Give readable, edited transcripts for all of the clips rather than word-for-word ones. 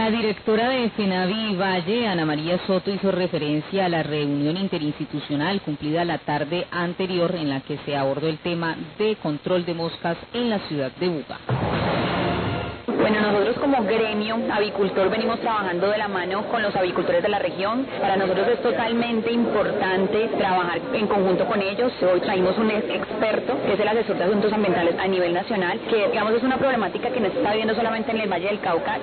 La directora de FENAVI Valle, Ana María Soto, hizo referencia a la reunión interinstitucional cumplida la tarde anterior en la que se abordó el tema de control de moscas en la ciudad de Buga. Bueno, nosotros como gremio avicultor venimos trabajando de la mano con los avicultores de la región. Para nosotros es totalmente importante trabajar en conjunto con ellos. Hoy traímos un experto, que es el asesor de asuntos ambientales a nivel nacional, que digamos es una problemática que no se está viendo solamente en el Valle del Cauca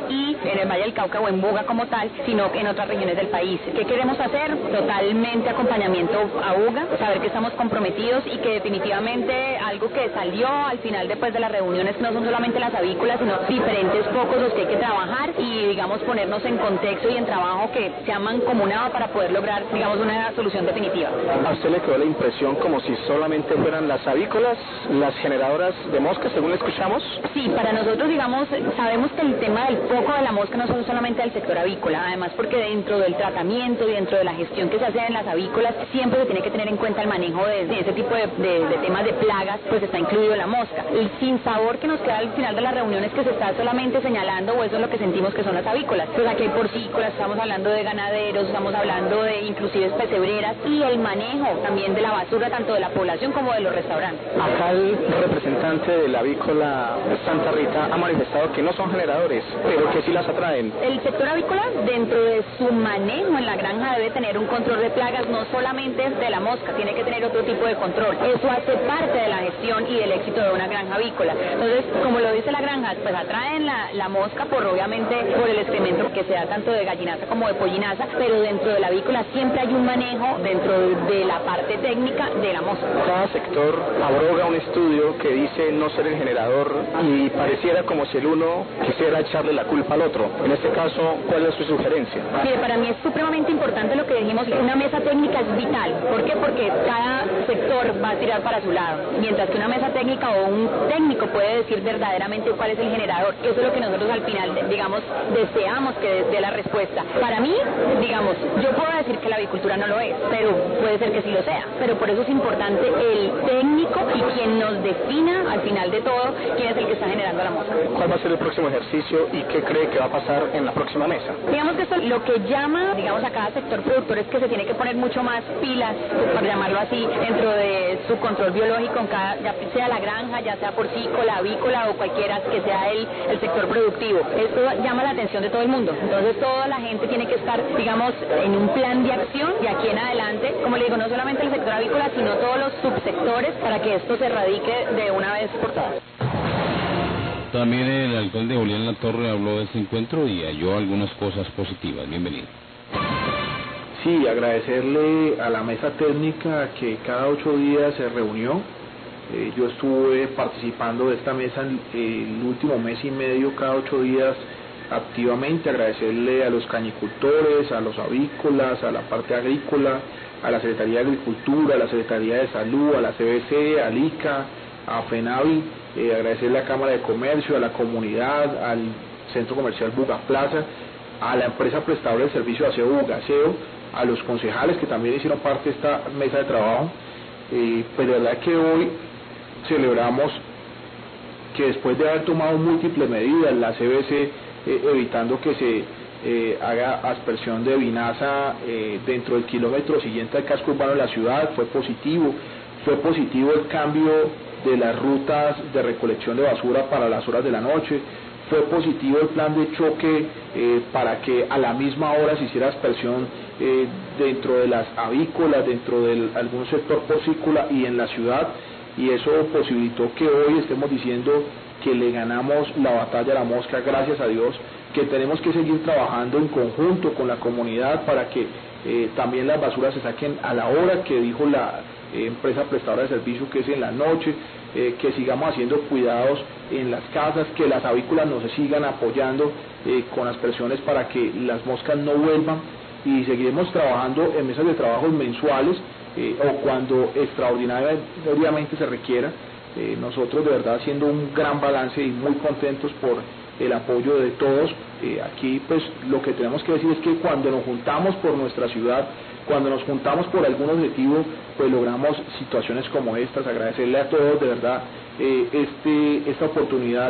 o en Buga como tal, sino en otras regiones del país. ¿Qué queremos hacer? Totalmente acompañamiento a Buga, saber que estamos comprometidos y que definitivamente algo que salió al final después de las reuniones, que no son solamente las avícolas, sino diferentes focos los que hay que trabajar y digamos ponernos en contexto y en trabajo que sea mancomunado para poder lograr digamos una solución definitiva. ¿A usted le quedó la impresión como si solamente fueran las avícolas, las generadoras de moscas, según escuchamos? Sí, para nosotros digamos sabemos que el tema del foco de la mosca no son solamente del sector avícola, además porque dentro del tratamiento y dentro de la gestión que se hace en las avícolas siempre se tiene que tener en cuenta el manejo de ese tipo de temas de plagas, pues está incluido la mosca. El sinsabor que nos queda al final de la reunión es que se está solamente señalando, o eso es lo que sentimos que son las avícolas. Pues aquí hay porcícolas, estamos hablando de ganaderos, estamos hablando de inclusive pesebreras y el manejo también de la basura, tanto de la población como de los restaurantes. Acá el representante de la avícola Santa Rita ha manifestado que no son generadores, pero que sí las atraen. El sector avícola, dentro de su manejo en la granja, debe tener un control de plagas, no solamente de la mosca, tiene que tener otro tipo de control. Eso hace parte de la gestión y del éxito de una granja avícola. Entonces, como lo dice la granja, pues atraen la mosca obviamente por el excremento que se da tanto de gallinaza como de pollinaza, pero dentro de la avícola siempre hay un manejo dentro de la parte técnica de la mosca. Cada sector abroga un estudio que dice no ser el generador y pareciera como si el uno quisiera echarle la culpa al otro. En este caso, ¿cuál es su sugerencia? Mire, para mí es supremamente importante lo que dijimos, una mesa técnica es vital. ¿Por qué? Porque cada sector va a tirar para su lado, mientras que una mesa técnica o un técnico puede decir verdaderamente cuál es el generador. Eso es lo que nosotros al final, digamos, deseamos que dé la respuesta. Para mí, digamos, yo puedo decir que la avicultura no lo es, pero puede ser que sí lo sea. Pero por eso es importante el técnico y quien nos defina al final de todo quién es el que está generando la mosca. ¿Cuál va a ser el próximo ejercicio y qué cree que va a pasar en la próxima mesa? Digamos que esto lo que llama, digamos, a cada sector productor es que se tiene que poner mucho más pilas, por llamarlo así, dentro de su control biológico, en cada, ya sea la granja, ya sea porcícola, avícola o cualquiera que sea el sector productivo. Esto llama la atención de todo el mundo. Entonces toda la gente tiene que estar, digamos, en un plan de acción de aquí en adelante, como le digo, no solamente el sector avícola, sino todos los subsectores para que esto se erradique de una vez por todas. También el alcalde Julián Latorre habló de este encuentro y halló algunas cosas positivas. Bienvenido. Sí, agradecerle a la mesa técnica que cada 8 días se reunió. Yo estuve participando de esta mesa el último mes y medio, cada 8 días activamente. Agradecerle a los cañicultores, a los avícolas, a la parte agrícola, a la Secretaría de Agricultura, a la Secretaría de Salud, a la CBC, al ICA, a FENAVI, agradecerle a la Cámara de Comercio, a la comunidad, al Centro Comercial Buga Plaza, a la empresa prestadora de servicio Aseo Bugaseo, a los concejales que también hicieron parte de esta mesa de trabajo. Pero la verdad que hoy celebramos que después de haber tomado múltiples medidas, la CBC evitando que se haga aspersión de vinaza dentro del kilómetro siguiente al casco urbano de la ciudad, fue positivo el cambio de las rutas de recolección de basura para las horas de la noche, fue positivo el plan de choque para que a la misma hora se hiciera aspersión dentro de las avícolas, dentro de algún sector porcícola y en la ciudad, y eso posibilitó que hoy estemos diciendo que le ganamos la batalla a la mosca, gracias a Dios, que tenemos que seguir trabajando en conjunto con la comunidad para que también las basuras se saquen a la hora que dijo la empresa prestadora de servicio, que es en la noche, que sigamos haciendo cuidados en las casas, que las avícolas nos sigan apoyando con aspersiones para que las moscas no vuelvan, y seguiremos trabajando en mesas de trabajos mensuales o cuando extraordinariamente se requiera. Nosotros de verdad haciendo un gran balance y muy contentos por el apoyo de todos. Aquí pues lo que tenemos que decir es que cuando nos juntamos por nuestra ciudad, cuando nos juntamos por algún objetivo, pues logramos situaciones como estas. Agradecerle a todos de verdad esta oportunidad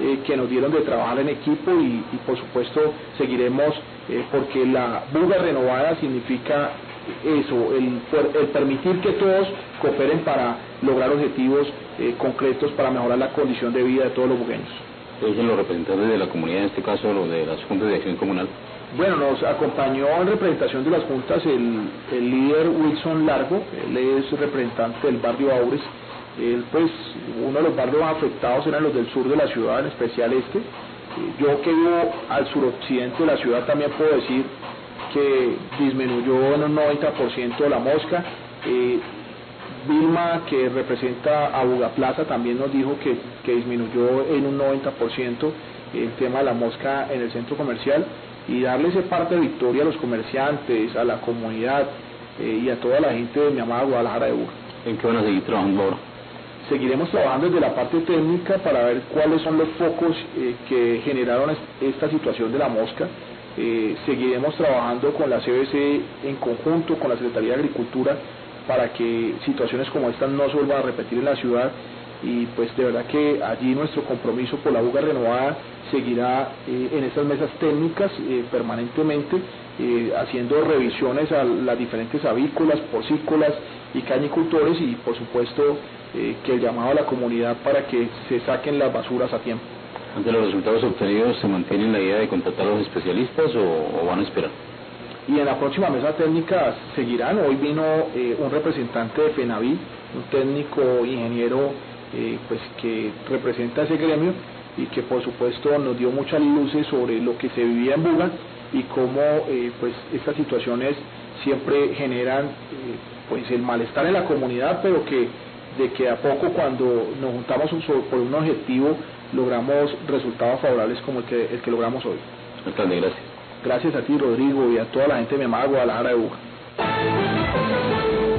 que nos dieron de trabajar en equipo y por supuesto seguiremos porque la Buga renovada significa eso, el permitir que todos cooperen para lograr objetivos concretos para mejorar la condición de vida de todos los bugueños. Entonces, los representantes de la comunidad, en este caso los de las juntas de acción comunal. Bueno, nos acompañó en representación de las juntas el líder Wilson Largo, él es representante del barrio Aures. Él, pues, uno de los barrios afectados eran los del sur de la ciudad, en especial este. Yo que vivo al suroccidente de la ciudad también puedo decir que disminuyó en un 90% la mosca. Vilma, que representa a Bugaplaza, también nos dijo que disminuyó en un 90% el tema de la mosca en el centro comercial, y darle ese parte de victoria a los comerciantes, a la comunidad y a toda la gente de mi amada Guadalajara de Buga. ¿En qué van a seguir trabajando ahora? Seguiremos trabajando desde la parte técnica para ver cuáles son los focos que generaron esta situación de la mosca. Seguiremos trabajando con la CBC en conjunto con la Secretaría de Agricultura para que situaciones como estas no se vuelvan a repetir en la ciudad, y pues de verdad que allí nuestro compromiso por la Buga renovada seguirá en estas mesas técnicas permanentemente, haciendo revisiones a las diferentes avícolas, porcícolas y cañicultores, y por supuesto que el llamado a la comunidad para que se saquen las basuras a tiempo. ¿Ante los resultados obtenidos se mantiene la idea de contratar a los especialistas o van a esperar? Y en la próxima mesa técnica seguirán. Hoy vino un representante de FENAVI, un técnico ingeniero pues que representa ese gremio y que por supuesto nos dio muchas luces sobre lo que se vivía en Buga y cómo pues estas situaciones siempre generan pues el malestar en la comunidad, pero que de que a poco, cuando nos juntamos por un objetivo, logramos resultados favorables como el que logramos hoy. Alcalde, gracias. Gracias a ti, Rodrigo, y a toda la gente de mi amada Guadalajara de Buga.